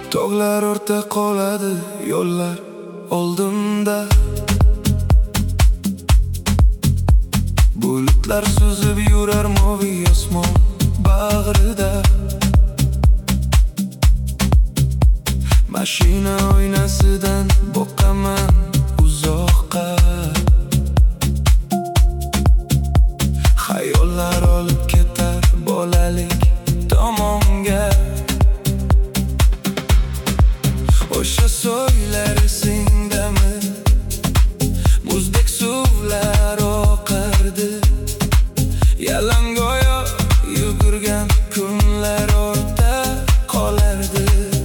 Tog'lar o'rta qoladi yo'llar oldimda, bulutlar suzib yurar moviy osmon bag'rida. Mashina oynasidan boqaman uzoqqa, xayollar olib ketar bolalik tomonga. O'sha so'ylar esingdami, muzdek suvlar oqardi, yalangoyo yugurgan kunlar ortda qolardi.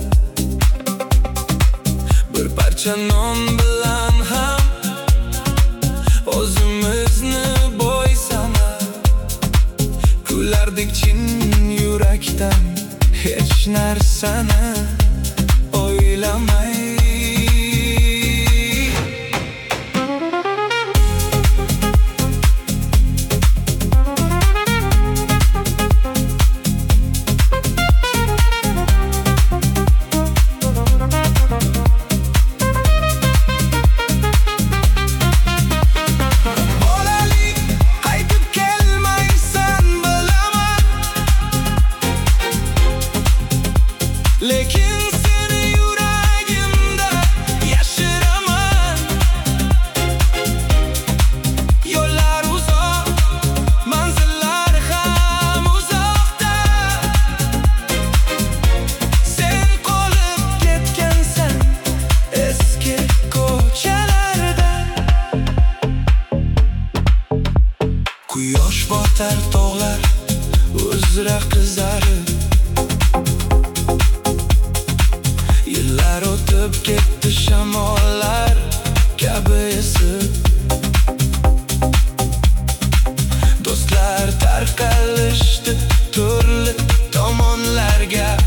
Bir parcha non bilan ham o'zimizni bo'ysanab kulardik chin yurakdan, hech narsani o'ylamay. Lekin seni yuragimda yashiraman. Yo'llar uzoq, manzillar ham uzoqda. Sen qolib ketgansan eski ko'chalarda. Quyosh botar tog'lar uzra qizarib, yillar o'tib ketdi shamollar kabi esib. Do'stlar tarqalishdi turli tomonlarga,